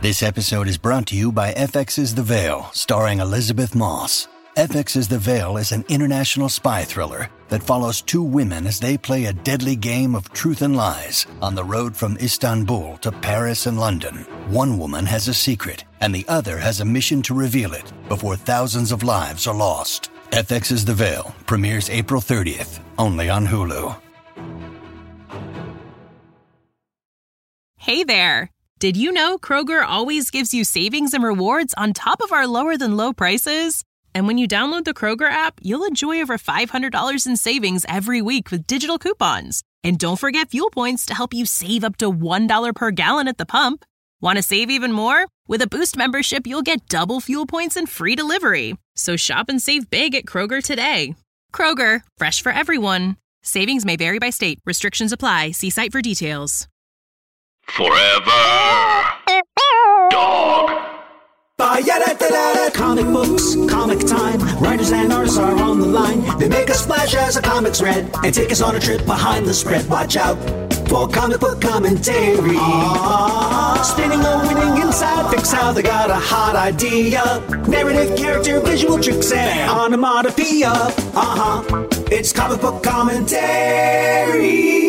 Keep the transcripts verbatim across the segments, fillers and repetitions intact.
This episode is brought to you by F X's The Veil, starring Elizabeth Moss. F X's The Veil is an international spy thriller that follows two women as they play a deadly game of truth and lies on the road from Istanbul to Paris and London. One woman has a secret, and the other has a mission to reveal it before thousands of lives are lost. F X's The Veil premieres April thirtieth, only on Hulu. Hey there! Did you know Kroger always gives you savings and rewards on top of our lower-than-low prices? And when you download the Kroger app, you'll enjoy over five hundred dollars in savings every week with digital coupons. And don't forget fuel points to help you save up to one dollar per gallon at the pump. Want to save even more? With a Boost membership, you'll get double fuel points and free delivery. So shop and save big at Kroger today. Kroger, fresh for everyone. Savings may vary by state. Restrictions apply. See site for details. Forever Dog. Comic books, comic time. Writers and artists are on the line. They make a splash as the comics read and take us on a trip behind the spread. Watch out for comic book commentary. Aww. Spinning a winning inside, fix how they got a hot idea. Narrative, character, visual tricks, and onomatopoeia. Uh-huh. It's comic book commentary.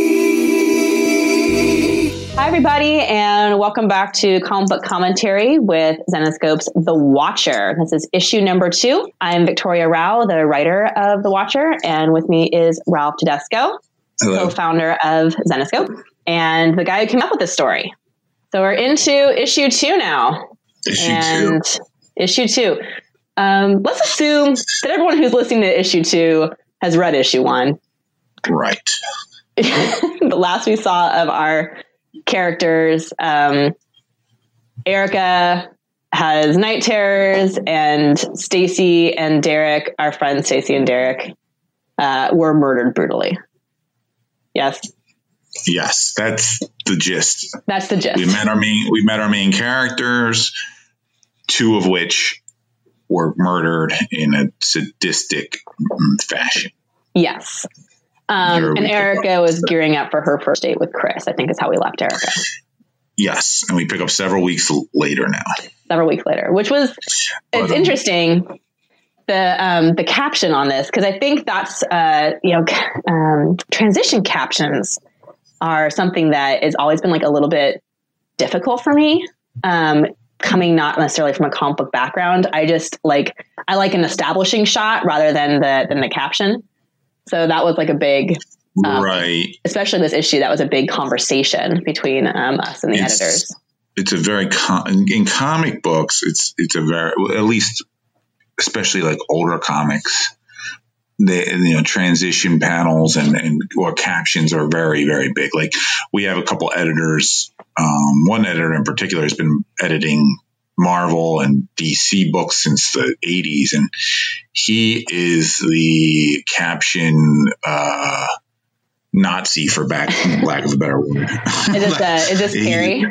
Hi, everybody, and welcome back to Comic Book Commentary with Zenescope's The Watcher. This is issue number two. I'm Victoria Rao, the writer of The Watcher, and with me is Ralph Tedesco, Hello. co-founder of Zenescope, and the guy who came up with this story. So we're into issue two now. Issue and two. Issue two. Um, let's assume that everyone who's listening to issue two has read issue one. Right. The last we saw of our characters, um, Erica has night terrors, and Stacy and Derek, our friends Stacy and Derek, uh, were murdered brutally. Yes. Yes, that's the gist. That's the gist. We met our main. We met our main characters, two of which were murdered in a sadistic fashion. Yes. Um, and Erica was gearing up for her first date with Chris, I think is how we left Erica. Yes. And we pick up several weeks later now. Several weeks later, which was, it's but, um, interesting, the um, the caption on this, because I think that's, uh, you know, um, transition captions are something that has always been like a little bit difficult for me, um, coming not necessarily from a comic book background. I just like, I like an establishing shot rather than the than the caption. So that was like a big, um, right. especially this issue, that was a big conversation between um, us and the it's, editors. It's a very, com- in comic books, it's it's a very, at least, especially like older comics, the you know transition panels and, and or captions are very, very big. Like we have a couple editors. Um, one editor in particular has been editing Marvel and D C books since the eighties, and he is the caption uh, Nazi, for back, lack of a better word. Is this, uh, is this Terry?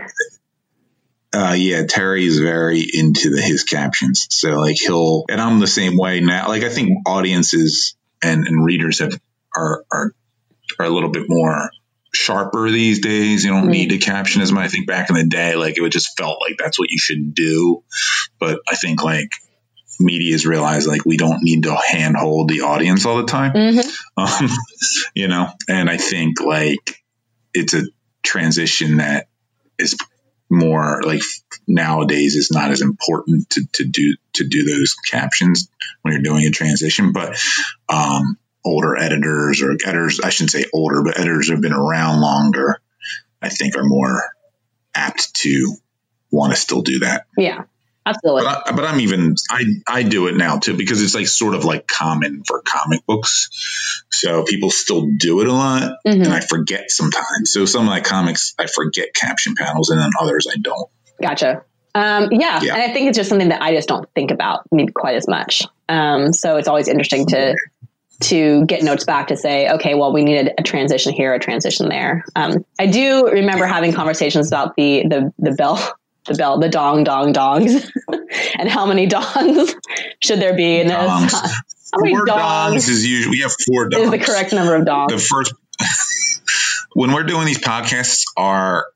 Uh, yeah, Terry is very into the, his captions. So like he'll, and I'm the same way now. Like I think audiences and, and readers have are are are a little bit more sharper these days. You don't mm-hmm. need to caption as much. I think back in the day, like it would just felt like that's what you should do. But I think like media's realized like we don't need to handhold the audience all the time. Mm-hmm. Um, you know, and I think like it's a transition that is more like nowadays is not as important to, to do to do those captions when you're doing a transition. But um older editors or editors, I shouldn't say older, but editors who have been around longer, I think are more apt to want to still do that. Yeah, absolutely. But, I, but I'm even, I, I do it now too, because it's like sort of like common for comic books. So people still do it a lot mm-hmm. and I forget sometimes. So some of my comics, I forget caption panels and then others I don't. Gotcha. Um, yeah. yeah. And I think it's just something that I just don't think about maybe quite as much. Um, so it's always interesting to, to get notes back to say, okay, well, we needed a transition here, a transition there. Um, I do remember having conversations about the, the, the bell, the bell, the dong, dong, dongs and how many dongs should there be in this? Dongs. How many four dongs? dongs is usually, we have four dongs. Is the correct number of dongs. The first, when we're doing these podcasts, our,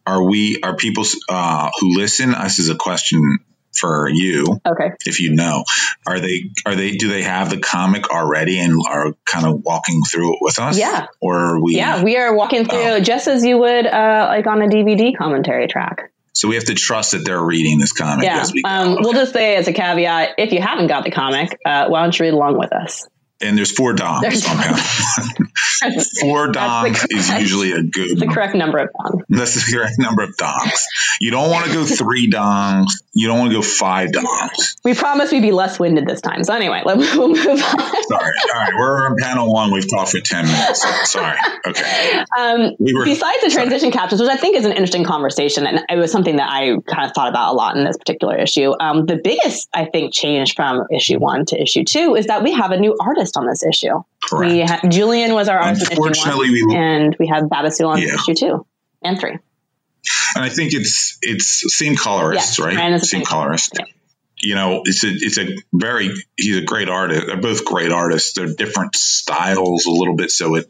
are we, are people uh, who listen, this is a question for you. Okay. If you know, are they, are they, do they have the comic already and are kind of walking through it with us? Yeah. Or are we? Yeah, we are walking through Oh. just as you would uh, like on a D V D commentary track. So we have to trust that they're reading this comic Yeah. as we go. Um, we'll just say as a caveat, if you haven't got the comic, uh, why don't you read along with us? And there's four dongs There's- on panel. Four dongs is correct- usually a good The correct number of dongs. That's the correct number of dongs. You don't want to go three dongs. You don't want to go five dongs. We promised we'd be less winded this time. So anyway, let, we'll move on. Sorry. All right. We're on panel one. We've talked for ten minutes. Sorry. Okay. Um, We were- besides the transition captions, which I think is an interesting conversation, and it was something that I kind of thought about a lot in this particular issue. Um, the biggest, I think, change from issue one to issue two is that we have a new artist on this issue. Correct. We ha- Julian was our artist in issue Unfortunately, one, we- and we have Babasul on Yeah. issue two and three. And I think it's it's same colorist, Yeah, right? Ryan is the Same same. colorist. Yeah. You know, it's a it's a very he's a great artist. They're both great artists. They're different styles a little bit. So it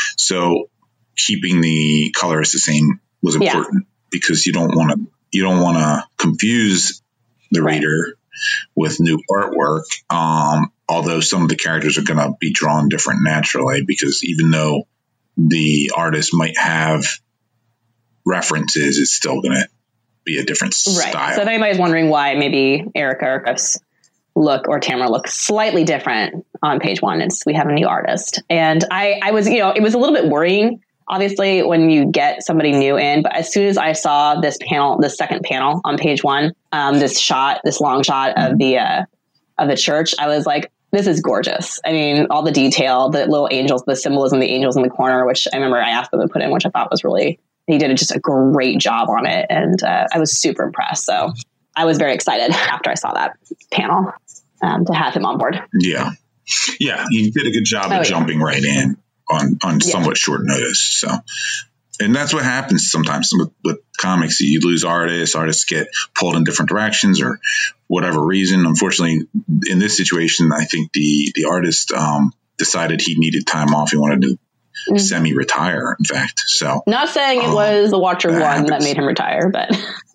so keeping the colorist the same was Yeah. important because you don't want to you don't want to confuse the Right. reader with new artwork. Um, although some of the characters are going to be drawn different naturally because even though the artist might have references, it's still going to be a different Right. style. So if anybody's wondering why maybe Erica or Chris look or Tamara look slightly different on page one, it's we have a new artist. And I, I was, you know, it was a little bit worrying, obviously, when you get somebody new in. But as soon as I saw this panel, the second panel on page one, um, this shot, this long shot of the uh, of the church, I was like, this is gorgeous. I mean, all the detail, the little angels, the symbolism, the angels in the corner, which I remember I asked them to put in, which I thought was really, he did just a great job on it. And uh, I was super impressed. So I was very excited after I saw that panel um, to have him on board. Yeah. Yeah. He did a good job Oh, of yeah. jumping right in on, on Yeah. somewhat short notice. So, and that's what happens sometimes with, with comics. You lose artists, artists get pulled in different directions or whatever reason. Unfortunately, in this situation, I think the, the artist um, decided he needed time off. He wanted to Mm. semi-retire, in fact. So Not saying it Um, was the Watcher that one that happens. made him retire, but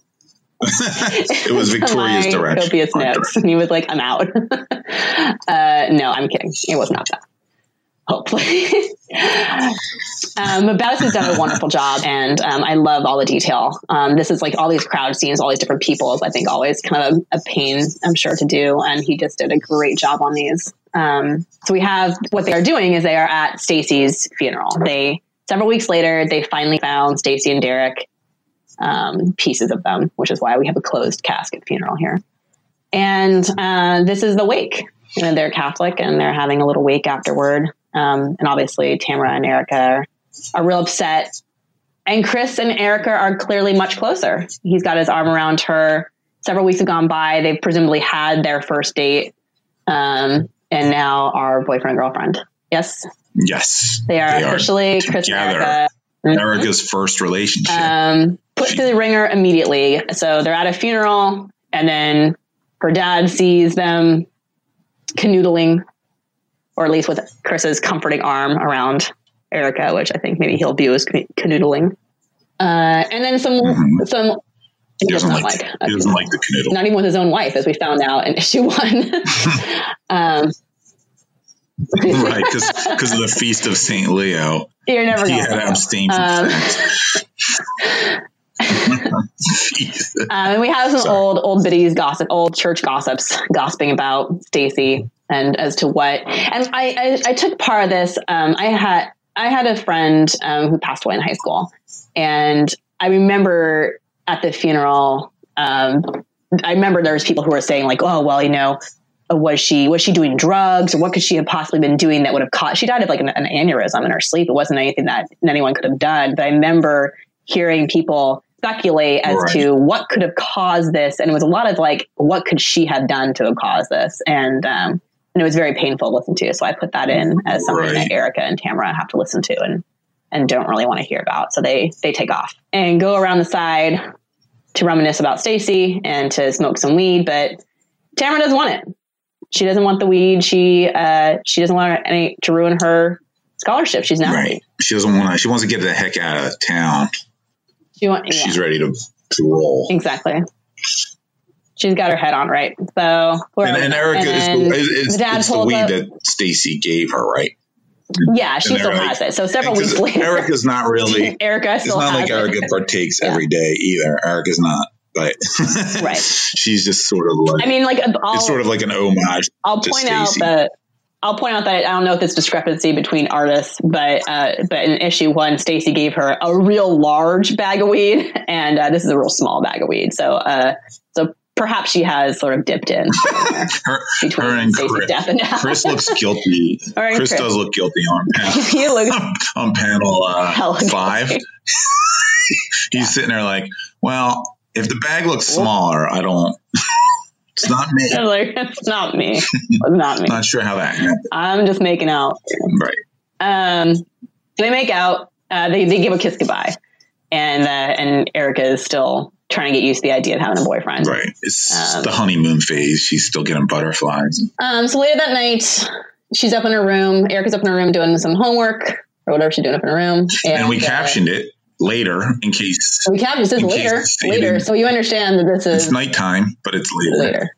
it was Victoria's my direction. copious art notes. And he was like, I'm out. uh, no, I'm kidding. It was not that. Hopefully. um, but Babbis has done a wonderful job, and um, I love all the detail. Um, this is like all these crowd scenes, all these different people is, I think, always kind of a, a pain, I'm sure, to do. And he just did a great job on these. Um, so we have what they are doing is they are at Stacy's funeral. They several weeks later, they finally found Stacy and Derek, um, pieces of them, which is why we have a closed casket funeral here. And uh, this is the wake. You know, they're Catholic and they're having a little wake afterward. Um, and obviously Tamara and Erica are, are real upset. And Chris and Erica are clearly much closer. He's got his arm around her. Several weeks have gone by. They've presumably had their first date. Um, and now are boyfriend and girlfriend. Yes. Yes. They are They are officially Chris and together. Erica. Mhm. Erica's first relationship. Um, put through the ringer immediately. So they're at a funeral, and then her dad sees them canoodling, or at least with Chris's comforting arm around Erica, which I think maybe he'll view as canoodling. Uh, and then some, Mhm. some, he doesn't not like, like- he doesn't like the canoodle. not even with his own wife, as we found out in issue one. um, Right, because of the feast of Saint Leo, you're never he going had to to abstain from Um, sex. Um, and we have some Sorry. old, old biddies gossip, old church gossips gossiping about Stacy and as to what. And I, I, I took part of this. Um, I had, I had a friend um, who passed away in high school, and I remember at the funeral, um, I remember there was people who were saying like, "Oh, well, you know, was she was she doing drugs, or what could she have possibly been doing that would have caused?" She died of like an, an aneurysm in her sleep. It wasn't anything that anyone could have done. But I remember hearing people speculate as Right. to what could have caused this, and it was a lot of like, what could she have done to have caused this? And um, and it was very painful to listen to. So I put that in as something Right. that Erica and Tamara have to listen to and and don't really want to hear about. So they they take off and go around the side to reminisce about Stacy and to smoke some weed. But Tamara doesn't want it. She doesn't want the weed. She uh, she doesn't want any to ruin her scholarship. She's an athlete. Right. She doesn't want to. She wants to get the heck out of town. She want, yeah. she's ready to, to roll. Exactly. She's got her head on right. So and, and Erica and is the, is, the dad it's the told weed up, that Stacy gave her, right? Yeah, she still like, has it. So several weeks later, Erica's not really. Erica still it's not has like Erica it. partakes yeah. every day either. Erica's not, but right. she's just sort of like. I mean, like I'll, it's sort of like an homage. I'll to point Stacey. out that. I'll point out that I don't know if this discrepancy between artists, but uh, but in issue one, Stacy gave her a real large bag of weed, and uh, this is a real small bag of weed. So uh, so perhaps she has sort of dipped in her, between her and Stacy's Chris, death and now. Chris looks guilty. Chris, Chris does look guilty on panel, he looks on panel uh, five. He's sitting there like, well, if the bag looks smaller, I don't. It's not me. Like, it's not me. It's not me. Not sure how that happened. I'm just making out. Right. Um, they make out. Uh, they they give a kiss goodbye, and uh, and Erica is still trying to get used to the idea of having a boyfriend. Right. It's um, the honeymoon phase. She's still getting butterflies. Um. So later that night, she's up in her room. Erica's up in her room doing some homework or whatever she's doing up in her room. And, and we uh, captioned it later in case. We captioned this is later. Later. So you understand that this is it's nighttime, but it's later. Later.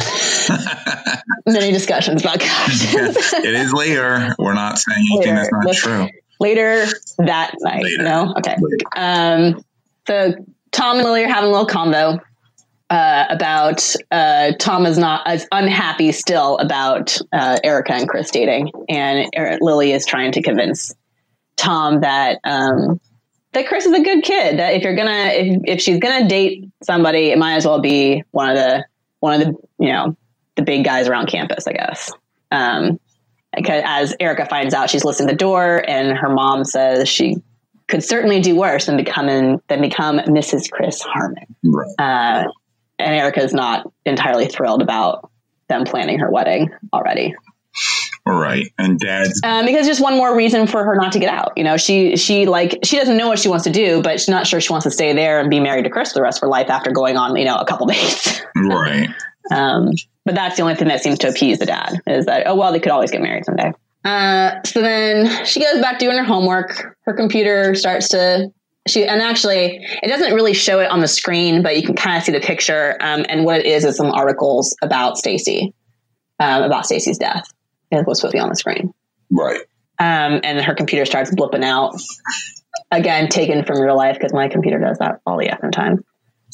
Many discussions about captions. It is later. We're not saying anything later. That's not Let's, true. Later that night. Later. No? Okay. Later. Um, so Tom and Lily are having a little convo uh, about uh, Tom is not as unhappy still about uh, Erica and Chris dating. And er- Lily is trying to convince Tom that um, that Chris is a good kid. That if you're gonna if, if she's gonna date somebody, it might as well be one of the one of the you know the big guys around campus, I guess. Um, because as Erica finds out, she's listening to the door, and her mom says she could certainly do worse than becoming than become Missus Chris Harmon. Right. Uh, and Erica is not entirely thrilled about them planning her wedding already. All right. And Dad's um, because just one more reason for her not to get out. You know, she she like she doesn't know what she wants to do, but she's not sure she wants to stay there and be married to Chris for the rest of her life after going on, you know, a couple days. Right. um, but that's the only thing that seems to appease the dad is that, oh, well, they could always get married someday. Uh, so then she goes back doing her homework. Her computer starts to she and actually it doesn't really show it on the screen, but you can kind of see the picture. Um, and what it is is some articles about Stacy, um, about Stacy's death. Is what's supposed to be on the screen. Right. Um, and her computer starts blipping out. Again, taken from real life because my computer does that all the effing time.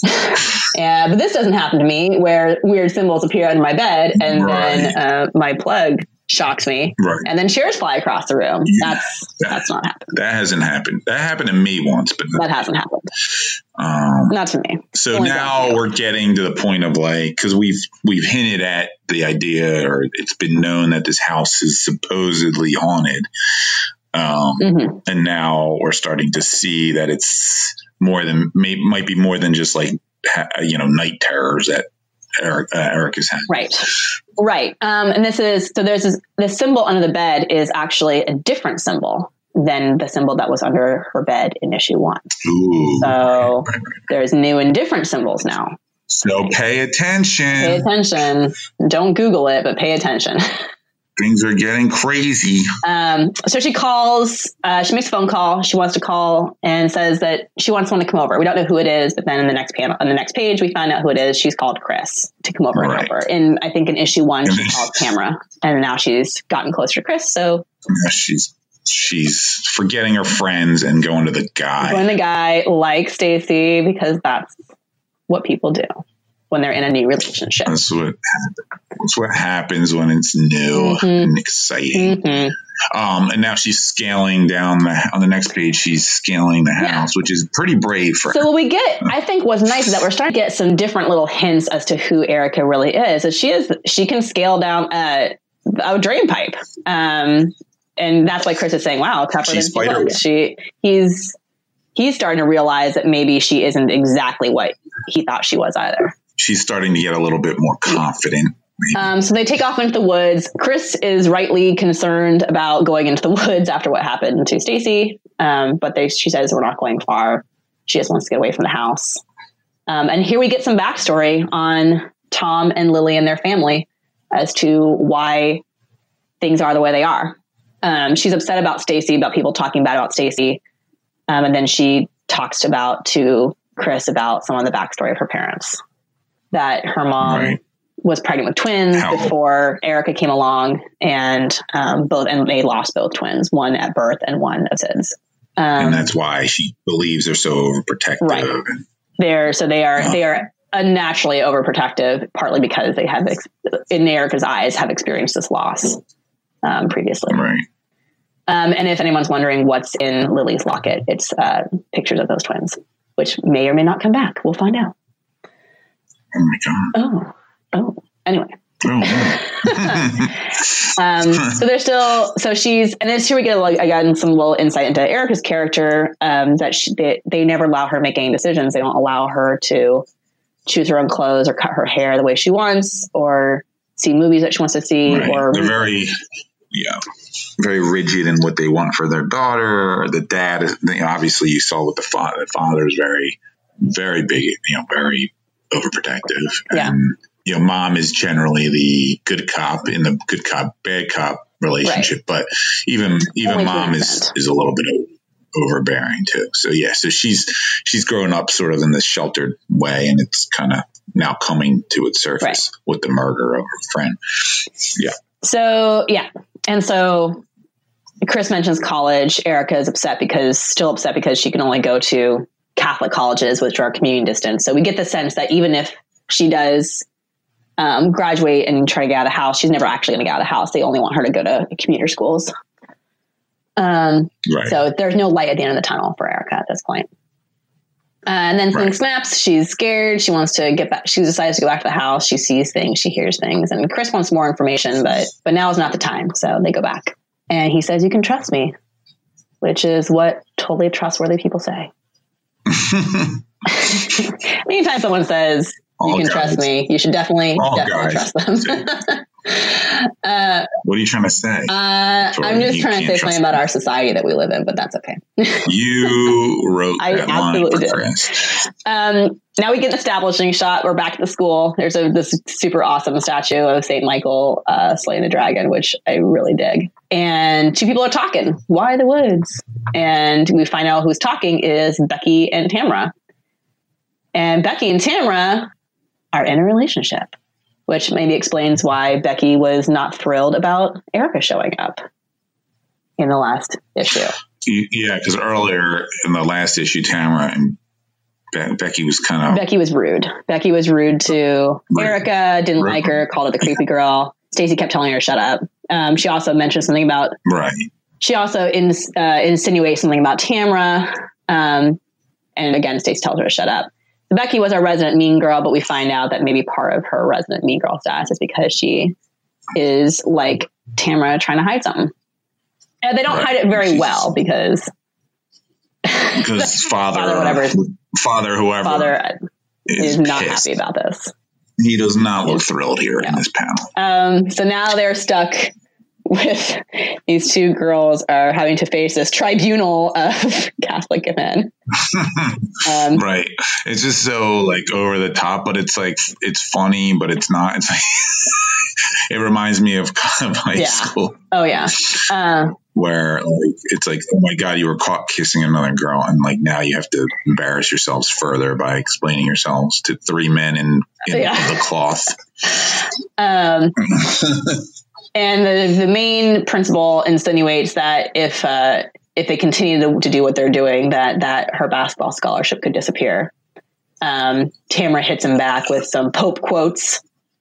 Yeah, but this doesn't happen to me where weird symbols appear under my bed and right. then uh, my plug shocks me. Right. And then chairs fly across the room. Yeah, that's that, that's not happened. That hasn't happened. That happened to me once, but that hasn't happened. Um, not to me. So Only now we're getting to the point of like, because we've we've hinted at the idea, or it's been known that this house is supposedly haunted, um, mm-hmm. and now we're starting to see that it's more than may, might be more than just like you know night terrors that Eric, uh, Erica's had. Right. Right. Um, and this is, so there's this, the symbol under the bed is actually a different symbol than the symbol that was under her bed in issue one. Ooh, so right, right, right. There's new and different symbols now. So pay attention. Pay attention. Don't Google it, but pay attention. Things are getting crazy. Um, so she calls, uh, she makes a phone call. She wants to call and says that she wants someone to come over. We don't know who it is, but then in the next panel, on the next page, we find out who it is. She's called Chris to come over right. and help her. And I think in issue one, she called Camera, and now she's gotten closer to Chris. So yeah, she's she's forgetting her friends and going to the guy. Going to the guy like Stacy, because that's what people do when they're in a new relationship. That's what that's what happens when it's new mm-hmm. and exciting. Mm-hmm. Um, and now she's scaling down the, on the next page. She's scaling the house, yeah. which is pretty brave for so her. So what we get, I think, what's nice is that we're starting to get some different little hints as to who Erica really is. So she is she can scale down a, a drain pipe, um, and that's why Chris is saying, "Wow, tougher than she looks." She he's he's starting to realize that maybe she isn't exactly what he thought she was either. She's starting to get a little bit more confident. Um, so they take off into the woods. Chris is rightly concerned about going into the woods after what happened to Stacy. Um, but they, she says we're not going far. She just wants to get away from the house. Um, and here we get some backstory on Tom and Lily and their family as to why things are the way they are. Um, she's upset about Stacy, about people talking bad about Stacy. Um, and then she talks about to Chris about some of the backstory of her parents, that her mom Right. was pregnant with twins How? before Erica came along, and um, both and they lost both twins, one at birth and one of S I D S. Um, and that's why she believes they're so overprotective. Right. And, they're so they are Oh. they are unnaturally overprotective, partly because they have ex- in Erica's eyes have experienced this loss um, previously. right. Um, and if anyone's wondering what's in Lily's locket, it's uh, pictures of those twins, which may or may not come back. We'll find out. Oh my God. Oh, oh. Anyway. Oh, Um, so they're still, so she's, and then here we get like, again, some little insight into Erica's character, um, that she, they, they never allow her to make any decisions. They don't allow her to choose her own clothes or cut her hair the way she wants, or see movies that she wants to see, right. or They're very, yeah, very rigid in what they want for their daughter. Or the dad is, you know, obviously you saw with the father, the father is very, very big, you know, very overprotective. Yeah. And, you know, mom is generally the good cop in the good cop, bad cop relationship, but even, even Only to an mom is, extent. is a little bit overbearing too. So yeah, so she's, she's grown up sort of in this sheltered way, and it's kind of now coming to its surface Right. with the murder of her friend. Yeah. So, yeah. And so Chris mentions college. Erica is upset because, still upset because she can only go to Catholic colleges, which are commuting distance. So we get the sense that even if she does um, graduate and try to get out of the house, she's never actually going to get out of the house. They only want her to go to commuter schools. Um, Right. so there's no light at the end of the tunnel for Erica at this point. Uh, and then something Right. snaps. She's scared. She wants to get back. She decides to go back to the house. She sees things. She hears things. And Chris wants more information, but but now is not the time. So they go back. And he says, "You can trust me," which is what totally trustworthy people say. Anytime someone says, "You All can trust guys. me," you should definitely All definitely guys. trust them. uh, What are you trying to say? uh, Tori, I'm just you trying to can't say trust something about our society that we live in, but that's okay. You wrote I that line absolutely for did. Chris. Um, now we get an establishing shot. We're back at the school. There's a this super awesome statue of Saint Michael uh, slaying the dragon, which I really dig. And two people are talking. Why the woods? And we find out who's talking is Becky and Tamara. And Becky and Tamara are in a relationship, which maybe explains why Becky was not thrilled about Erica showing up in the last issue. Yeah, because earlier in the last issue, Tamara and Be- Becky was kind of Becky was rude. Becky was rude to Rude. Erica, didn't Rude. like her, called her the creepy girl. Stacey kept telling her to shut up. Um, she also mentioned something about, right. she also ins, uh, insinuates something about Tamara. Um, and again, Stacey tells her to shut up. Becky was our resident mean girl, but we find out that maybe part of her resident mean girl status is because she is like Tamara trying to hide something. And they don't Right. hide it very She's- well because Because father, Father, whatever. father, whoever, father is, is not pissed. happy about this. He does not look thrilled here in No. this panel. Um, so now they're stuck with these two girls are having to face this tribunal of Catholic men. Um, Right. It's just so like over the top, but it's like it's funny, but it's not. It's like it reminds me of kind of high Yeah. school oh yeah. Uh, where like it's like, oh my God, you were caught kissing another girl, and like now you have to embarrass yourselves further by explaining yourselves to three men in, in Yeah. the cloth. um, and the, the main principal insinuates that if uh, if they continue to, to do what they're doing, that that her basketball scholarship could disappear. Um, Tamara hits him back with some Pope quotes,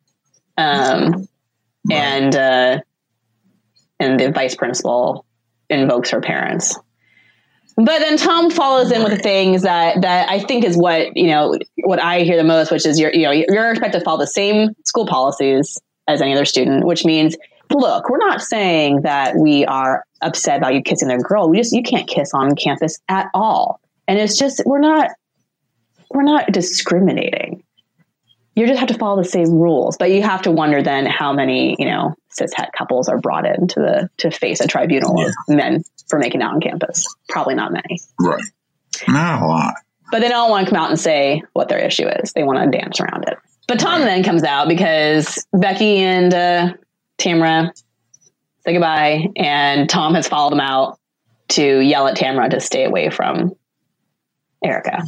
um, Right. and uh, and the vice principal invokes her parents. But then Tom follows in with the things that, that I think is what, you know, what I hear the most, which is you're, you know, you're expected to follow the same school policies as any other student, which means, look, we're not saying that we are upset about you kissing a girl. We just, you can't kiss on campus at all. And it's just, we're not, we're not discriminating. You just have to follow the same rules, but you have to wonder then how many, you know, cishet couples are brought in to the, to face a tribunal Yeah. of men for making out on campus. Probably not many. Right. Not a lot. But they don't want to come out and say what their issue is. They want to dance around it. But Tom then comes out because Becky and uh, Tamara say goodbye, and Tom has followed them out to yell at Tamara to stay away from Erica.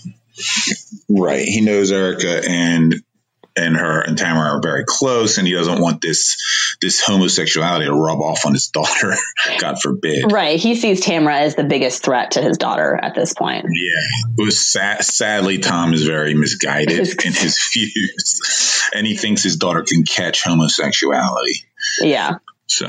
Right. He knows Erica and and her and Tamara are very close, and he doesn't want this this homosexuality to rub off on his daughter. God forbid. Right. He sees Tamara as the biggest threat to his daughter at this point. Yeah. It was sad, sadly, Tom is very misguided in his views, and he thinks his daughter can catch homosexuality. Yeah. So.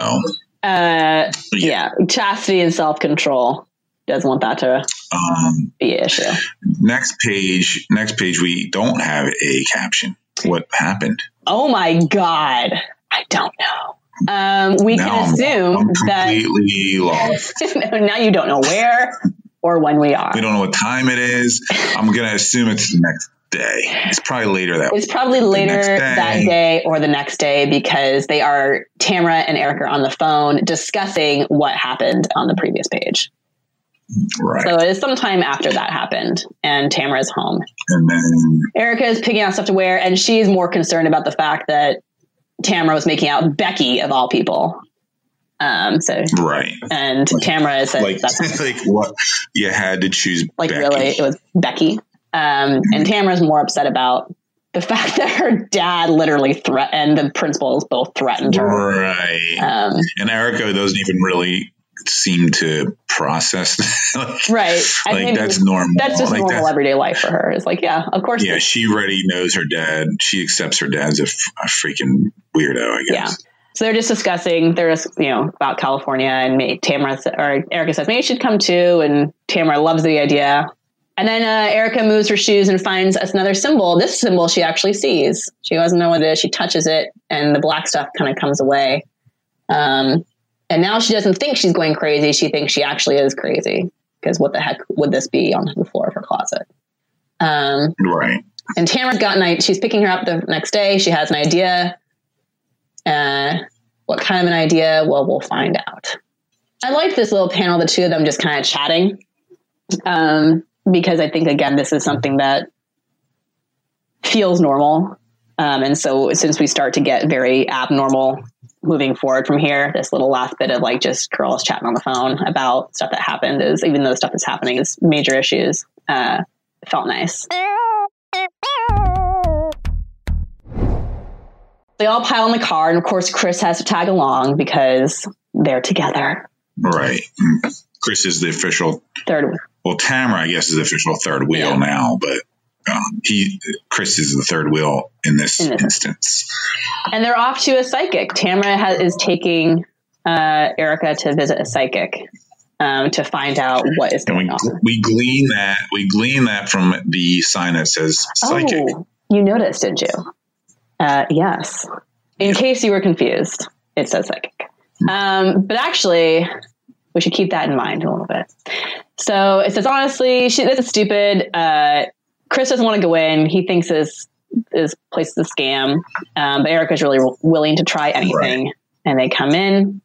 Uh, yeah. yeah. Chastity and self-control. Doesn't want that to um, be an issue. Next page. Next page. We don't have a caption. What happened? Oh my God. I don't know. Um, we now can assume I'm that completely lost. Now you don't know where or when we are. We don't know what time it is. I'm going to assume it's the next day. It's probably later that It's probably later day. that day or the next day, because they are, Tamara and Erica are on the phone discussing what happened on the previous page. Right. So it is sometime after that happened, and Tamara's home. And then Erica is picking out stuff to wear, and she's more concerned about the fact that Tamara was making out Becky of all people. Um. So right. And like, Tamara said, like, that's like what you had to choose. Like Becky. Really, it was Becky. Um. And Tamara's more upset about the fact that her dad literally threatened, the principals both threatened her. Right. Um, and Erica doesn't even really seem to process like, right. Like I mean, that's normal. That's just like, normal that's, everyday life for her. It's like, yeah, of course. Yeah. She already knows her dad. She accepts her dad as a, f- a freaking weirdo, I guess. Yeah. So they're just discussing, they're just, you know, about California, and maybe Tamara or Erica says, maybe you should come too. And Tamara loves the idea. And then uh, Erica moves her shoes and finds another symbol. This symbol she actually sees. She doesn't know what it is. She touches it, and the black stuff kind of comes away. Um, and now she doesn't think she's going crazy. She thinks she actually is crazy, because what the heck would this be on the floor of her closet? Um, right. And Tamara's got an idea. She's picking her up the next day. She has an idea. Uh, what kind of an idea? Well, we'll find out. I like this little panel, the two of them just kind of chatting. Um, because I think, again, this is something that feels normal. Um, and so since we start to get very abnormal moving forward from here, this little last bit of like just girls chatting on the phone about stuff that happened is, even though the stuff that's happening is major issues, uh, it felt nice. They all pile in the car, and of course Chris has to tag along because they're together. Right. Chris is the official third. Well, Tamara, I guess, is the official third wheel yeah. now, but um, he, Chris is the third wheel in this, in this instance. And they're off to a psychic. Tamara has, is taking uh, Erica to visit a psychic um, to find out what is going and we, on. We glean that we glean that from the sign that says psychic. Oh, you noticed, did you? Uh, yes. In case you were confused, it says psychic. Um, but actually, we should keep that in mind a little bit. So it says, honestly, she, this is stupid. Uh, Chris doesn't want to go in. He thinks this, this place is a scam. Um, but Erica's really willing to try anything. Right. And they come in,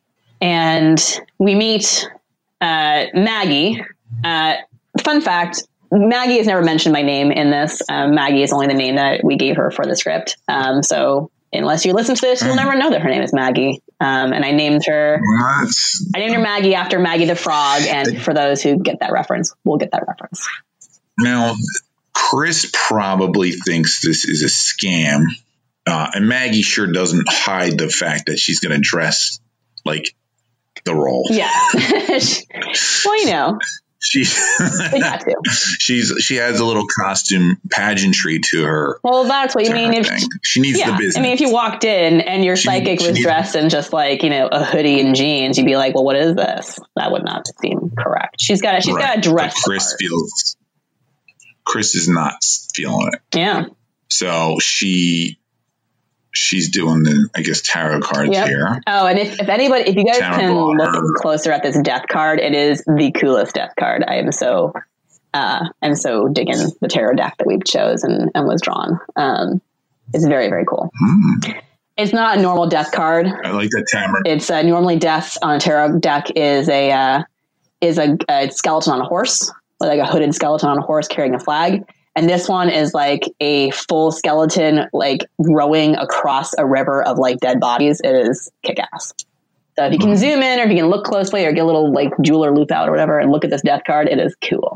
and we meet uh, Maggie. Uh, fun fact, Maggie is never mentioned by name in this. Um, Maggie is only the name that we gave her for the script. Um, so unless you listen to this, you'll never know that her name is Maggie. Um, and I named her, what? I named her Maggie after Maggie the Frog. And for those who get that reference, we'll get that reference. Now, Chris probably thinks this is a scam. Uh, and Maggie sure doesn't hide the fact that she's going to dress like the role. Yeah. Well, you know. She, got to. she's she has a little costume pageantry to her. Well, that's what you mean. If she, she needs yeah, the business. I mean, if you walked in and your she, psychic was dressed in just like, you know, a hoodie and jeans, you'd be like, "Well, what is this?" That would not seem correct. She's got to. She's right. got to dress. But Chris feels. Chris is not feeling it. Yeah. So she. She's doing the, I guess, tarot cards yep. here. Oh, and if, if anybody, if you guys tarot can look her. closer at this death card, it is the coolest death card. I am so, uh, I'm so digging the tarot deck that we've chosen and was drawn. Um, it's very, very cool. Hmm. It's not a normal death card. I like that Tamara. It's uh, normally deaths on a tarot deck is a uh, is a, a skeleton on a horse, like a hooded skeleton on a horse carrying a flag. And this one is like a full skeleton, like rowing across a river of like dead bodies. It is kick-ass. So if you can zoom in, or if you can look closely, or get a little like jeweler loop out or whatever and look at this death card, it is cool.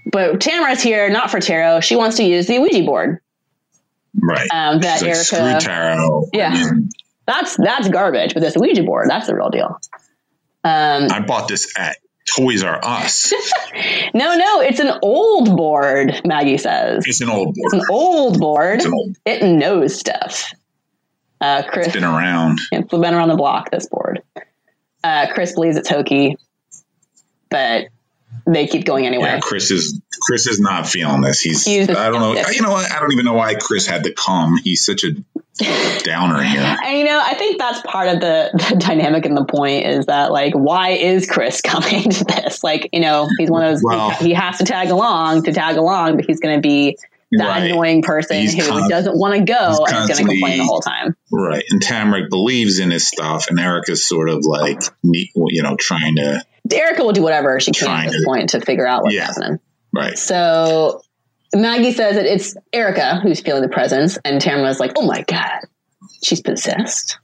but Tamara's here not for tarot. She wants to use the Ouija board. Right. Um, that like, Erica. Screw tarot. Yeah. That's that's garbage. But this Ouija board, that's the real deal. Um, I bought this at Toys R Us. no, no, it's an old board. Maggie says It's an old board. it's an old board. It's an old. It knows stuff. Uh, Chris, It's been around. it's been around the block. This board. Uh, Chris believes it's hokey, but they keep going anyway. Yeah, Chris is Chris is not feeling this. He's, He's I don't know. skeptic. You know what? I don't even know why Chris had to come. He's such a downer here. And, you know, I think that's part of the, the dynamic and the point is that, like, why is Chris coming to this? Like, you know, he's one of those, Well, he, he has to tag along to tag along, but he's going to be that Right. annoying person He's who con- doesn't want to go he's and is going to constantly- complain the whole time. Right. And Tamarick believes in his stuff, and Erica's sort of like, you know, trying to. Erica will do whatever she can Trying at this to- point to figure out what's Yeah. happening. Right. So Maggie says that it's Erica who's feeling the presence, and Tamara's like, oh my God, she's possessed.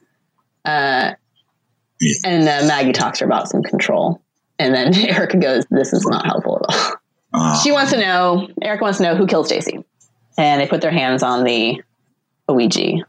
Uh, Yeah. And uh, Maggie talks to her about some control. And then Erica goes, this is not helpful at all. Uh, She wants to know, Erica wants to know who killed Stacy. And they put their hands on the Ouija.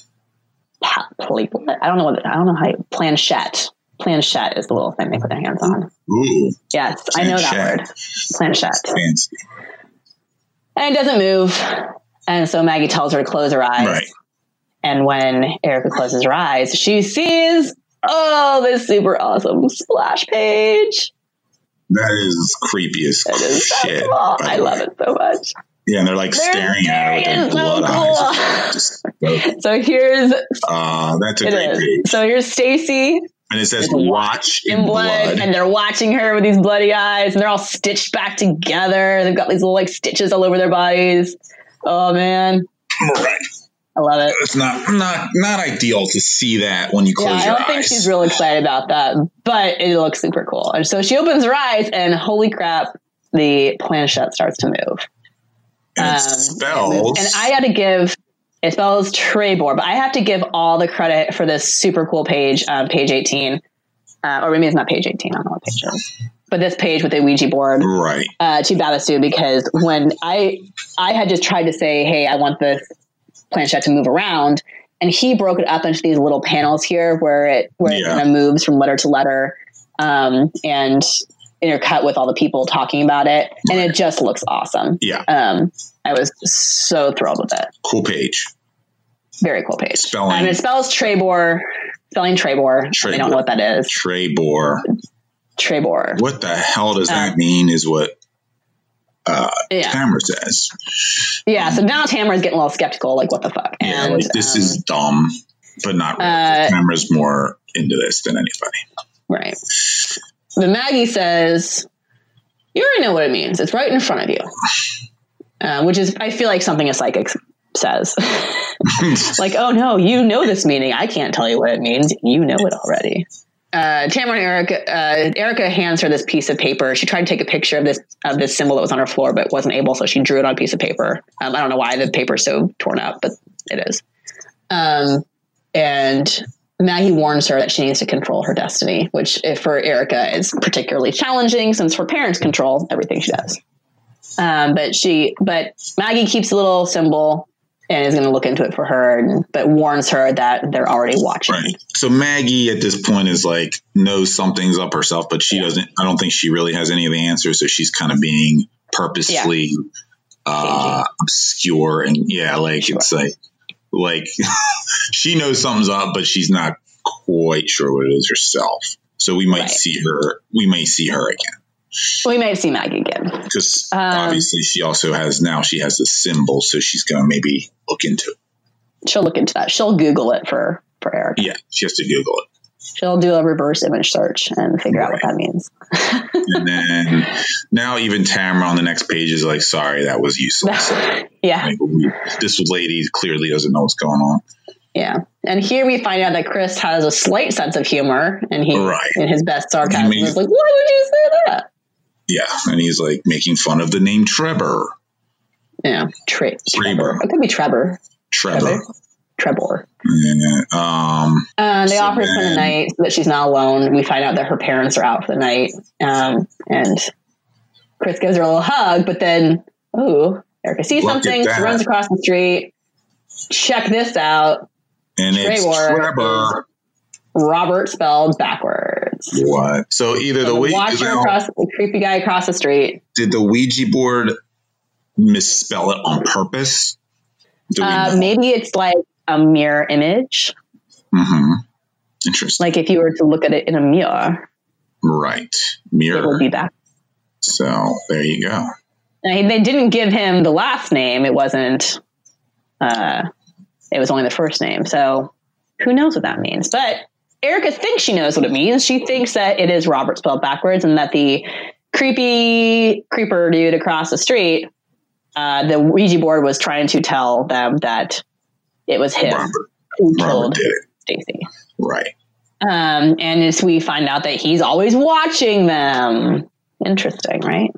Pa- playbook. I don't know what, I don't know how you, planchette. Planchette is the little thing they put their hands on. ooh, Yes, I know that Planchette. word. Planchette. fancy. And it doesn't move. And so Maggie tells her to close her eyes. Right. And when Erica closes her eyes, she sees, oh, this super awesome splash page. That is creepy as It is so shit. cool. by I the love way. it so much. Yeah, and they're like They're staring at her with staring, their it's so blood cool. eyes. Just, So here's, uh, that's a it great is. page. So here's Stacy And it says It's watch in in blood, blood. and they're watching her with these bloody eyes, and they're all stitched back together. They've got these little like stitches all over their bodies. Oh man, Right. I love it. It's not not not ideal to see that when you close Yeah, I your don't think eyes. she's real excited about that, but it looks super cool. And so she opens her eyes, and holy crap, the planchette starts to move. and it Um, spells. And I had to give, it spells Trebor, but I have to give all the credit for this super cool page, um, page eighteen. Uh, or maybe it's not page eighteen, I don't know what page it is. But this page with the Ouija board right. uh, to Babasu, because when I I had just tried to say, hey, I want this planchette to move around, and he broke it up into these little panels here where it where it Yeah. kind of moves from letter to letter, um, and intercut with all the people talking about it, and it just looks awesome. Yeah. Um, I was so thrilled with it. Cool page. Very cool page. Spelling. And it spells Trebor, spelling Trebor. I Trebor. don't know what that is. Trebor. Trebor. What the hell does that Um, mean is what uh, Yeah. Tamara says. Yeah. So now Tamara's getting a little skeptical, like, what the fuck? Yeah, And, like this um, is dumb, but not really. uh, Tamara's more into this than anybody. Right. But Maggie says, you already know what it means. It's right in front of you. Uh, which is, I feel like something a psychic says. Like, oh no, you know this meaning. I can't tell you what it means. You know it already. Uh, Tamara and Erica, uh, Erica hands her this piece of paper. She tried to take a picture of this of this symbol that was on her floor, but wasn't able, so she drew it on a piece of paper. Um, I don't know why the paper's so torn up, but it is. Um, and Maggie warns her that she needs to control her destiny, which if for Erica is particularly challenging since her parents control everything she does. Um, but she, but Maggie keeps a little symbol and is going to look into it for her, and, but warns her that they're already watching. Right. So Maggie at this point is like knows something's up herself, but she doesn't. I don't think she really has any of the answers. So she's kind of being purposefully uh, obscure and yeah, like Sure. it's like like she knows something's up, but she's not quite sure what it is herself. So we might Right. see her. We may see her again. We may see Maggie again. Because Um, obviously she also has now she has this symbol, so she's gonna maybe look into it. She'll look into that. She'll Google it for, for Erica. Yeah, she has to Google it. She'll do a reverse image search and figure out what that means. And then now even Tamara on the next page is like, sorry, that was useless. Yeah. Like, we, this lady clearly doesn't know what's going on. Yeah. And here we find out that Chris has a slight sense of humor, and he, Right. in his best sarcasm, He made- is like, why would you say that? Yeah, and he's like making fun of the name Trevor. Yeah. Tre- Trebor. Trevor. It could be Trevor. Trevor. Trebor. Yeah, um, Uh, they So offer to spend the then- night so that she's not alone. We find out that her parents are out for the night. Um, and Chris gives her a little hug, but then, ooh, Erica sees Look something. at She that. runs across the street. Check this out. And it's Trevor Trevor. Robert spelled backwards. What? So either the The Ouija, watcher now, across the creepy guy across the street. did the Ouija board misspell it on purpose? Do we Uh, know? maybe it's like a mirror image. Mm-hmm. Interesting. Like if you were to look at it in a mirror, Right. it Mirror. would be back. So there you go. Now, they didn't give him the last name. It wasn't. Uh, it was only the first name. So who knows what that means? But Erica thinks she knows what it means. She thinks that it is Robert spelled backwards, and that the creepy creeper dude across the street, uh, the Ouija board was trying to tell them that it was him Robert. who Robert killed did it. Stacy. Right. Um, and as we find out that he's always watching them. Interesting, right?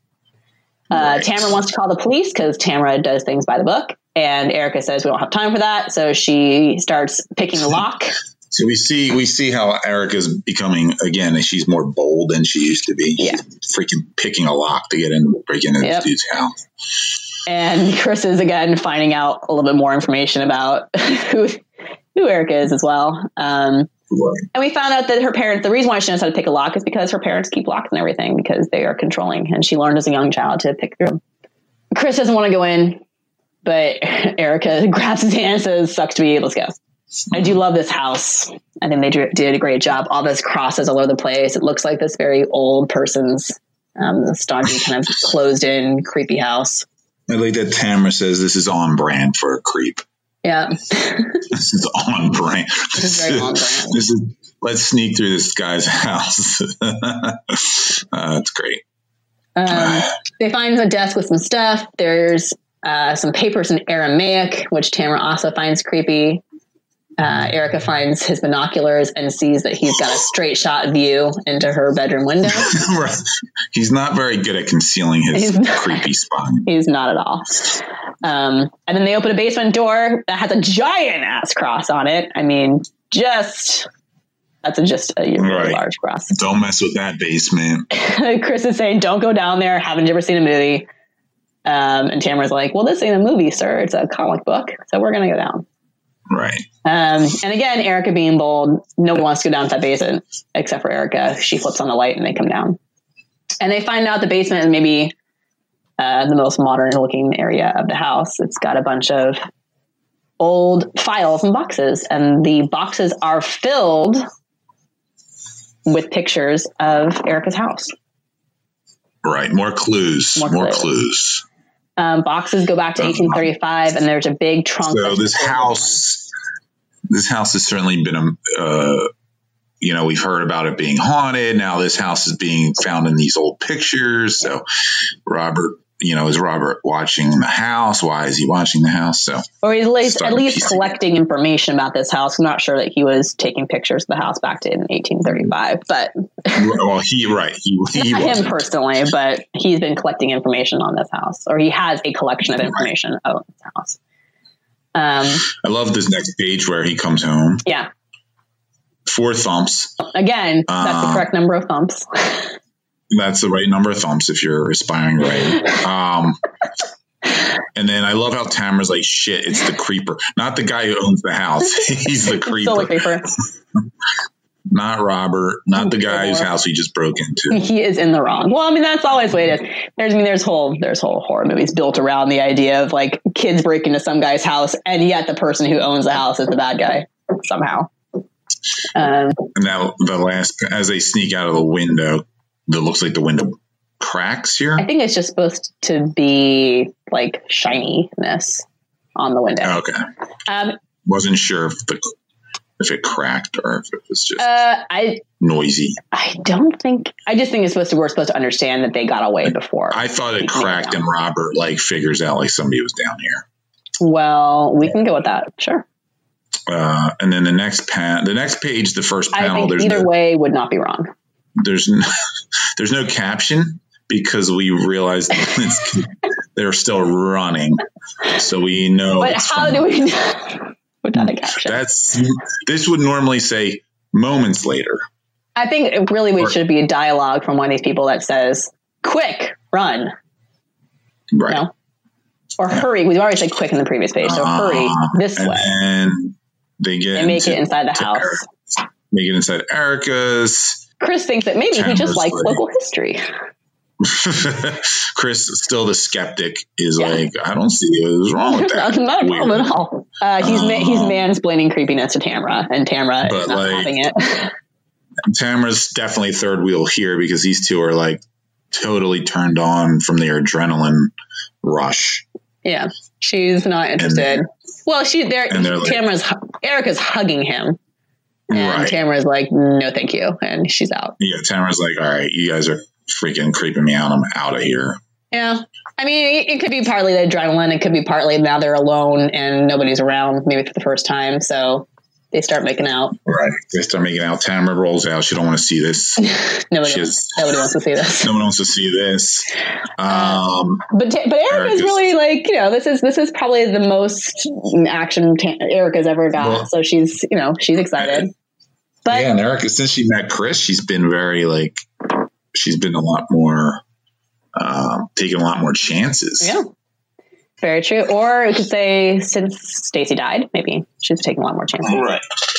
Uh, Right. Tamara wants to call the police because Tamara does things by the book. And Erica says we don't have time for that. So she starts picking a lock. So we see we see how Erica's becoming again. She's more bold than she used to be. Yeah. She's freaking picking a lock to get in, break into Yep. this dude's house. And Chris is again finding out a little bit more information about who who Erica is as well. Um, Right. and we found out that her parents, the reason why she knows how to pick a lock is because her parents keep locks and everything because they are controlling. And she learned as a young child to pick through them. Chris doesn't want to go in, but Erica grabs his hand and says, sucks to be you, let's go. I do love this house. I think they did a great job. All this crosses all over the place. It looks like this very old person's um, stodgy kind of closed in creepy house. I like that Tamara says this is on brand for a creep. Yeah. This is on brand. This is very on brand. This is let's sneak through this guy's house. uh, that's great. Um, they find a desk with some stuff. There's uh, some papers in Aramaic, which Tamara also finds creepy. Uh, Erica finds his binoculars and sees that he's got a straight shot view into her bedroom window. He's not very good at concealing his He's not. creepy spot. He's not at all. Um, and then they open a basement door that has a giant ass cross on it. I mean, just that's a, just a really Right. large cross. Don't mess with that basement. Chris is saying, "Don't go down there. Haven't you ever seen a movie?" Um, and Tamara's like, "Well, this ain't a movie, sir. It's a comic book. So we're gonna go down." Right. Um, and again, Erica being bold, nobody wants to go down to that basement except for Erica. She flips on the light and they come down. And they find out the basement is maybe uh, the most modern looking area of the house. It's got a bunch of old files and boxes, and the boxes are filled with pictures of Erica's house. Right. More clues. More More, clues. clues. Um, boxes go back to eighteen thirty-five, and there's a big trunk. So that's this full of- house, this house has certainly been a, uh, you know, we've heard about it being haunted. Now this house is being found in these old pictures. So Robert, you know, is Robert watching the house? Why is he watching the house? So, Or he's at least, Start at least piecing collecting information about this house. I'm not sure that he was taking pictures of the house back to in eighteen thirty-five, but well, he, right. He, he not him wasn't. personally, but he's been collecting information on this house, or he has a collection of information of this house. Um, I love this next page where he comes home. yeah. Four thumps. Again, that's the Uh, correct number of thumps. That's the right number of thumps if you're aspiring right. Um, and then I love how Tamara's like, shit, it's the creeper. Not the guy who owns the house. He's the Still a creeper. creeper. Not Robert. Not the guy whose house we just broke into. He is in the wrong. Well, I mean, that's always the way it is. There's, I mean, there's whole, there's whole horror movies built around the idea of like kids break into some guy's house, and yet the person who owns the house is the bad guy somehow. Um, And now the last, as they sneak out of the window, that looks like the window cracks here. I think it's just supposed to be like shininess on the window. Okay. Um, Wasn't sure if the, if it cracked or if it was just uh, I, noisy. I don't think. I just think it's supposed to. We're supposed to understand that they got away before. I thought it we came cracked down. and Robert like figures out like somebody was down here. Well, we can go with that. Sure. Uh, and then the next pa- the next page, the first I panel, think there's either no, way would not be wrong. there's no, there's no caption because we realized that it's, they're still running, so we know. But it's how from- do we know without a caption? That's this would normally say moments later. I think it really we Or- should be a dialogue from one of these people that says, quick, run. Right. You know? Or yeah. hurry. We've already said quick in the previous page. So uh, hurry this and way. And they get and make it inside the house. Eric, make it inside Erica's. Chris thinks that maybe Tamara's he just likes like, local history. Chris, still the skeptic, is yeah. like, I don't see what's wrong with that. Not a problem at all. Uh, he's um, ma- he's mansplaining creepiness to Tamara, and Tamara is not like, having it. Tamara's definitely third wheel here because these two are like totally turned on from their adrenaline rush. Yeah, she's not interested. And, well, she there. Tamara's like, Erica's hugging him, and right. Tamara's like, "No, thank you," and she's out. Yeah, Tamara's like, "All right, you guys are freaking creeping me out. I'm out of here." Yeah, I mean, it, it could be partly the adrenaline. It could be partly now they're alone and nobody's around, maybe for the first time. So they start making out. Right, they start making out. Tamara rolls out. She don't want to see this. nobody, has, nobody wants to see this. No one wants to see this. Um, um, but but Erica's, Erica's really like, you know, this is this is probably the most action ta- Erica's ever got. Well, so she's, you know, she's excited. But yeah, and Erica, since she met Chris, she's been very like, she's been a lot more, um, taking a lot more chances. Yeah, very true. Or you could say since Stacy died, maybe she's taking a lot more chances. Right.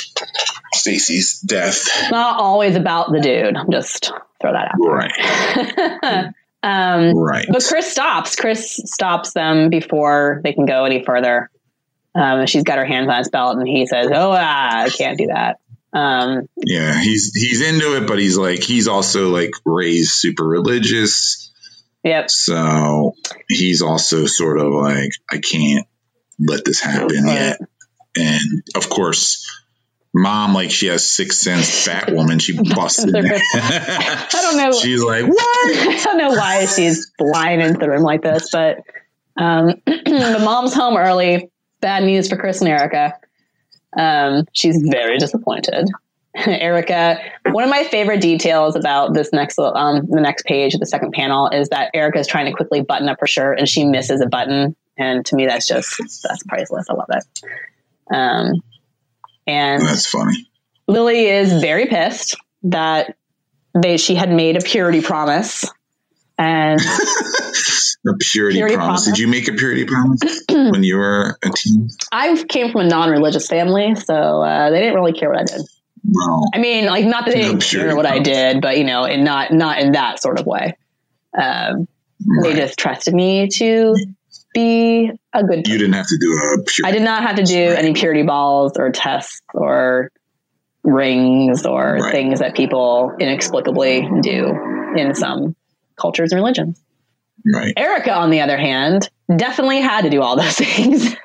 Stacy's death. Not always about the dude. Just throw that out. Right. um, right. But Chris stops. Chris stops them before they can go any further. Um, she's got her hands on his belt, and he says, "Oh, ah, I can't do that." Um, yeah, he's he's into it, but he's like he's also like raised super religious. Yep. So he's also sort of like, I can't let this happen right. yet. And of course, Mom, like she has sixth sense, fat woman. She busts in there. I don't know. She's like, what? I don't know why she's flying into the room like this, but um, the mom's home early. Bad news for Chris and Erica. Um, she's very disappointed. Erica, one of my favorite details about this next, um, the next page of the second panel is that Erica is trying to quickly button up her shirt and she misses a button. And to me, that's just, that's priceless. I love it. Um, and that's funny. Lily is very pissed that they, she had made a purity promise. And a purity, purity promise. promise. Did you make a purity promise when you were a teen? I came from a non-religious family, so uh, they didn't really care what I did. Well, I mean, like not that they didn't care what promise. I did, but you know, in not not in that sort of way. Um, right. They just trusted me to be a good person. You didn't have to do a purity. I did not have to do right. any purity balls or tests or rings or right. things that people inexplicably do in some cultures and religions. Right. Erica, on the other hand, definitely had to do all those things.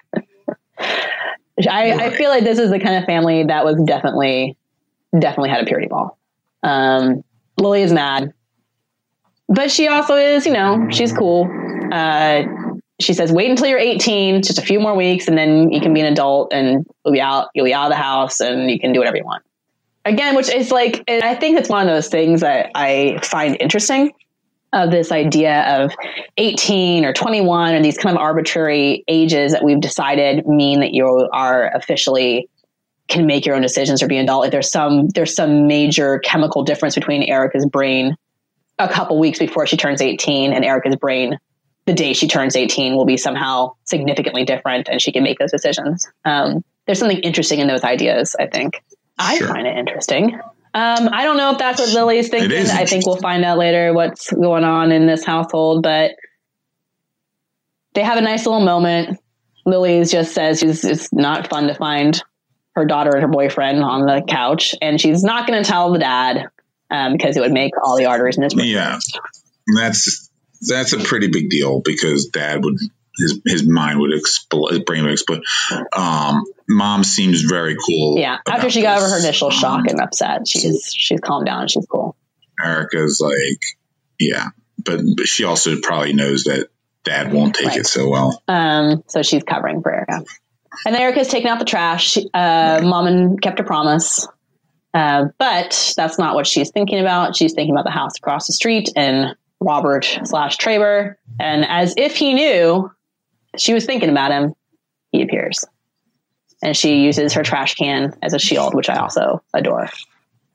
I, right. I feel like this is the kind of family that was definitely, definitely had a purity ball. Um, Lily is mad, but she also is, you know, she's cool. Uh, she says, wait until you're eighteen, just a few more weeks, and then you can be an adult and you'll be out, you'll be out of the house and you can do whatever you want. Again, which is like, I think it's one of those things that I find interesting. Of this idea of eighteen or twenty-one or these kind of arbitrary ages that we've decided mean that you are officially can make your own decisions or be an adult. Like there's some, there's some major chemical difference between Erica's brain a couple weeks before she turns eighteen and Erica's brain the day she turns eighteen will be somehow significantly different and she can make those decisions. Um, there's something interesting in those ideas, I think. I sure. find it interesting. Um, I don't know if that's what Lily's thinking. I think we'll find out later what's going on in this household, but they have a nice little moment. Lily just says she's, it's not fun to find her daughter and her boyfriend on the couch, and she's not going to tell the dad um, because it would make all the arteries in his brain. Yeah, that's that's a pretty big deal because dad would his his mind would explode, his brain would explode. Um, Mom seems very cool. Yeah, after she got this. over her initial shock um, and upset, she's she's calmed down and she's cool. Erica's like, yeah, but, but she also probably knows that dad won't take right. it so well. Um, so she's covering for Erica. And then Erica's taking out the trash. Uh, right. Mom kept her promise. Uh, but that's not what she's thinking about. She's thinking about the house across the street and Robert slash Traber. And as if he knew she was thinking about him, he appears. And she uses her trash can as a shield, which I also adore.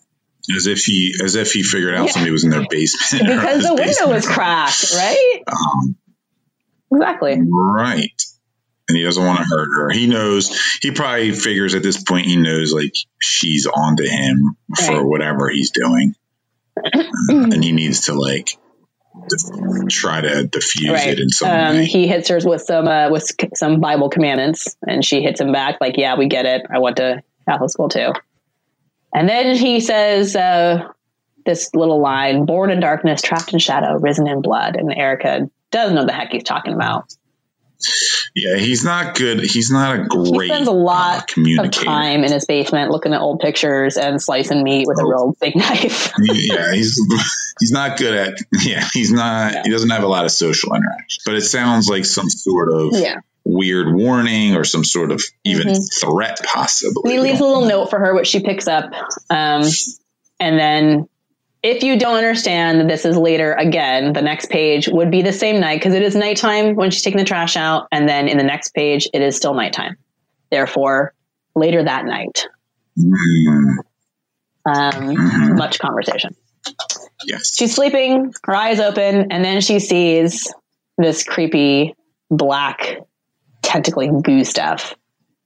As if he, as if he figured out Yeah. somebody was in their basement. Because the window was cracked, right? Um, Exactly. right. And he doesn't want to hurt her. He knows, he probably figures at this point, he knows like she's onto him for Right. whatever he's doing. Uh, and he needs to like def- try to diffuse Right. it in some Um, way. he hits her with some uh, with c- some Bible commandments, and she hits him back like, "Yeah, we get it. I went to Catholic school too." And then he says uh, this little line: "Born in darkness, trapped in shadow, risen in blood." And Erica doesn't know what the heck he's talking about. Yeah, he's not good. He's not a great He spends a uh, lot of communicator. time in his basement looking at old pictures and slicing meat with a Oh. real big knife. yeah, he's he's not good at. Yeah, he's not. Yeah. He doesn't have a lot of social interaction. But it sounds like some sort of Yeah. weird warning or some sort of even Mhm. threat, possibly. And he leaves a little note for her, which she picks up. Um, and then, if you don't understand that this is later, again, the next page would be the same night because it is nighttime when she's taking the trash out. And then in the next page, it is still nighttime. Therefore, later that night, Mm, um, Mhm. much conversation. yes. She's sleeping, her eyes open, and then she sees this creepy black tentacly goo stuff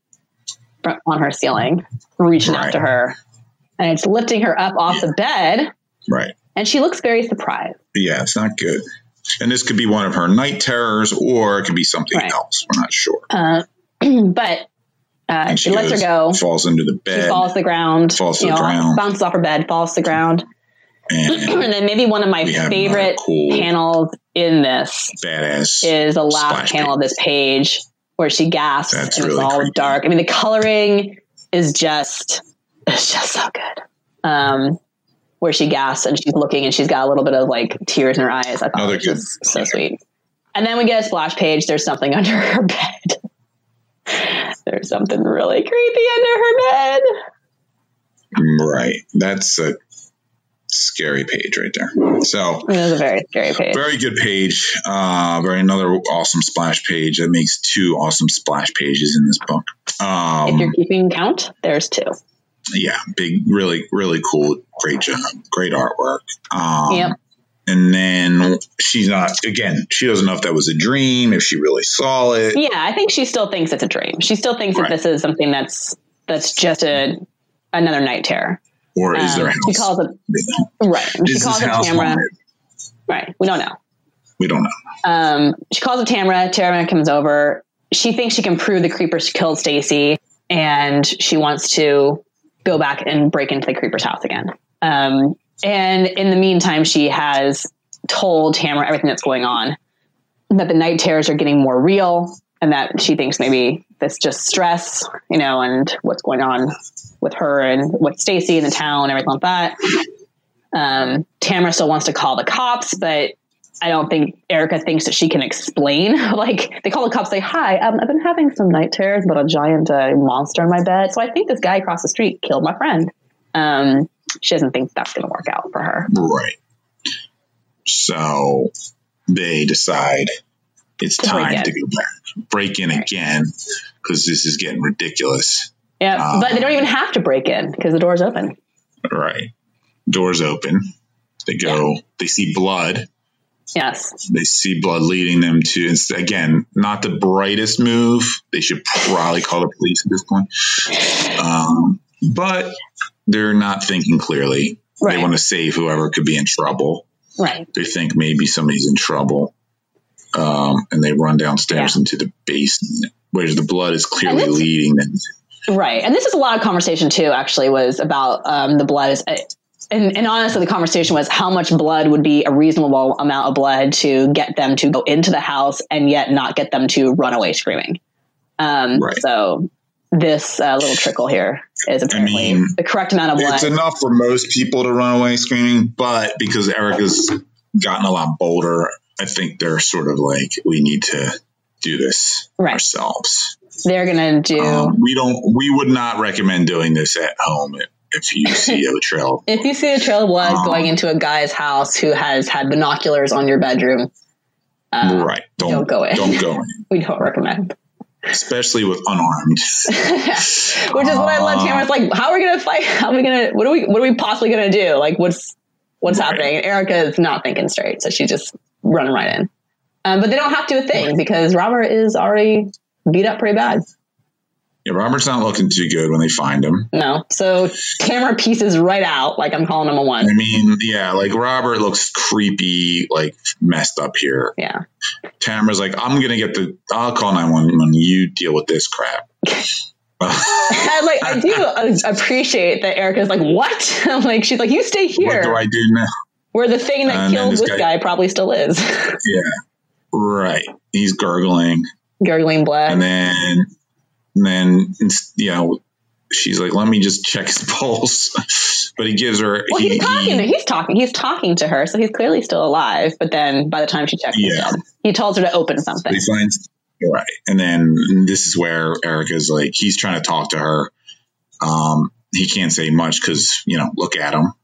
on her ceiling, reaching Right. out to her. And it's lifting her up off Yeah. the bed. Right. And she looks very surprised. Yeah, it's not good. And this could be one of her night terrors, or it could be something Right. else. We're not sure. Uh, but uh, And she, lets goes- her go. Falls into the bed. She falls to the ground. Falls to you the know, ground. bounces off her bed, falls to the ground. and And then maybe one of my We have favorite another cool- panels in this badass. is the last splash panel of this page where she gasps That's and really it's all creepy. dark. I mean, the coloring is just, it's just so good. Um, where she gasps and she's looking and she's got a little bit of like tears in her eyes. I thought Another it was good- just so sweet. And then we get a splash page. There's something under her bed. There's something really creepy under her bed. Right. That's a scary page right there. So It was a very scary page. very good page. Uh, very another awesome splash page. That makes two awesome splash pages in this book. Um, If you're keeping count, there's two. yeah, big, really, really cool. Great job. Great artwork. Um, Yep. And then she's not, again, she doesn't know if that was a dream, if she really saw it. Yeah, I think she still thinks it's a dream. She still thinks Right. that this is something that's that's just a another night terror. Or is Um, there a she house? calls it right. She Is calls this it house Tamara. haunted? Right. We don't know. We don't know. Um, she calls it Tamara. Tamara comes over. She thinks she can prove the creepers killed Stacy, and she wants to go back and break into the creeper's house again. Um, and in the meantime, she has told Tamara everything that's going on, that the night terrors are getting more real, and that she thinks maybe that's just stress, you know, and what's going on with her and with Stacy in the town and everything like that. Um, Tamara still wants to call the cops, but I don't think Erica thinks that she can explain. Like, they call the cops, say, hi, um, I've been having some night terrors about a giant uh, monster in my bed. So I think this guy across the street killed my friend. Um, she doesn't think that's going to work out for her. Right. So they decide it's To break time in. to go back, break in again, because this is getting ridiculous. Yeah, Um, but they don't even have to break in because the door's open. Right. Doors open. They go, they see blood. Yes. They see blood leading them to, it's, again, not the brightest move. They should probably call the police at this point. Um, but they're not thinking clearly. Right. They want to save whoever could be in trouble. Right. They think maybe somebody's in trouble. Um, and they run downstairs Yeah. into the basement, where the blood is clearly And this- leading them. Right. And this is a lot of conversation too, actually, was about um, the blood. Is, and, and honestly, the conversation was how much blood would be a reasonable amount of blood to get them to go into the house and yet not get them to run away screaming. Um, Right. So this uh, little trickle here is apparently mean, the correct amount of blood. It's enough for most people to run away screaming, but because Erica's gotten a lot bolder, I think they're sort of like, we need to do this Right. ourselves. They're going to do. Um, we don't. We would not recommend doing this at home if, if you see a trail. If you see a trail of blood Um, going into a guy's house who has had binoculars on your bedroom, uh, right. Don't, don't go in. Don't go in. we don't recommend. especially with unarmed. Which is what I love. Tamara's like, how are we gonna fight? How are we gonna? What are we? What are we possibly gonna do? Like, what's what's right. happening? And Erica is not thinking straight, so she's just running right in. Um, but they don't have to do a thing because Robert is already beat up pretty bad. Yeah, Robert's not looking too good when they find him. No. So Tamara pieces right out, like I'm calling him a one. I mean, yeah, like Robert looks creepy, like messed up here. Yeah. Tamara's like, I'm going to get the, I'll call nine one one, you deal with this crap. I, like, I do appreciate that Erica's like, what? Like, she's like, you stay here. What do I do now? Where the thing that and killed this, this guy, guy probably still is. Yeah. Right. He's gurgling. Gurgling blood. And then, and then, you know, she's like, let me just check his pulse. But he gives her. Well, he, he's talking. He, he's talking. He's talking to her. So he's clearly still alive. But then by the time she checks yeah. his head, he tells her to open something. He finds. Right. And then this is where Erica's like, he's trying to talk to her. Um, he can't say much because, you know, look at him.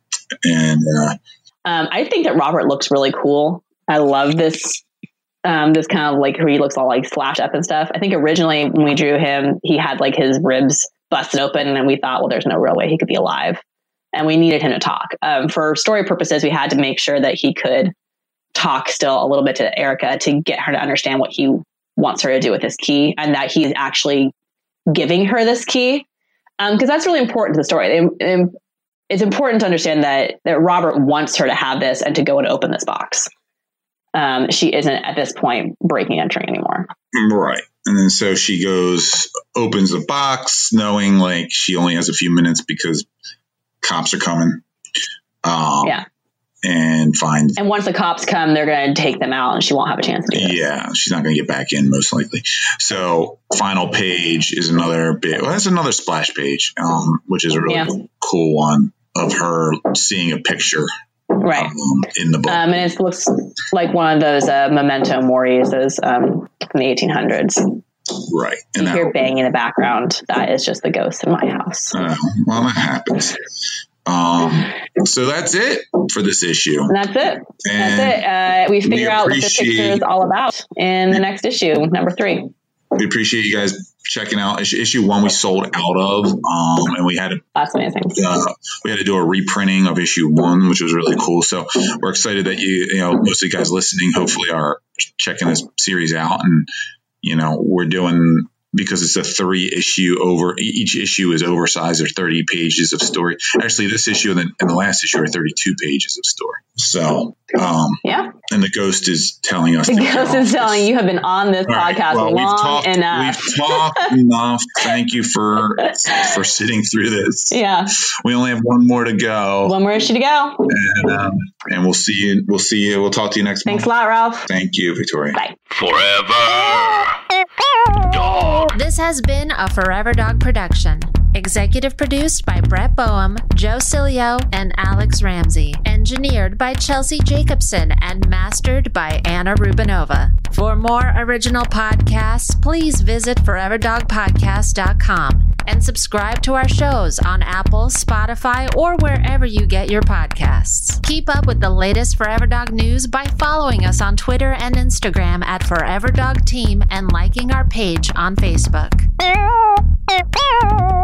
And uh, um, I think that Robert looks really cool. I love this. Um, this kind of like where he looks all like slashed up and stuff. I think originally when we drew him, he had like his ribs busted open and we thought, well, there's no real way he could be alive. And we needed him to talk. Um, for story purposes, we had to make sure that he could talk still a little bit to Erica to get her to understand what he wants her to do with this key and that he's actually giving her this key. Um, because that's really important to the story. It, it, it's important to understand that, that Robert wants her to have this and to go and open this box. Um, she isn't at this point breaking entering anymore. Right. And then so she goes, opens the box, knowing like she only has a few minutes because cops are coming. Um, yeah. And finds. And once the cops come, they're going to take them out and she won't have a chance to do it. Yeah. She's not going to get back in most likely. So final page is another bit. Well, that's another splash page, um, which is a really yeah. cool one of her seeing a picture. Right. Um, in the book. Um, and it looks like one of those uh, memento moris, those um, from the eighteen hundreds. Right. And you hear banging in the background. That is just the ghost in my house. Uh, well, that happens. Um, so that's it for this issue. And that's it. And that's it. Uh, we figure out what this picture is all about in the next issue, number three. We appreciate you guys checking out issue, issue one. We sold out of, um, and we had to, that's amazing. Uh, we had to do a reprinting of issue one, which was really cool. So we're excited that you, you know, most of you guys listening, hopefully are checking this series out. And, you know, we're doing, because it's a three issue over, each issue is oversized. There's thirty pages of story. Actually, this issue and the, and the last issue are thirty-two pages of story. So, um, yeah. And the ghost is telling us. The ghost is telling you have been on this right. podcast well, long we've talked, enough. We've talked enough. Thank you for for sitting through this. Yeah. We only have one more to go. One more issue to go. And um, and we'll see you. We'll see you. We'll talk to you next Thanks month. Thanks a lot, Ralph. Thank you, Victoria. Bye. Forever Dog. This has been a Forever Dog production. Executive produced by Brett Boehm, Joe Cilio, and Alex Ramsey. Engineered by Chelsea Jacobson and mastered by Anna Rubinova. For more original podcasts, please visit forever dog podcast dot com and subscribe to our shows on Apple, Spotify, or wherever you get your podcasts. Keep up with the latest Forever Dog news by following us on Twitter and Instagram at Forever Dog Team and liking our page on Facebook.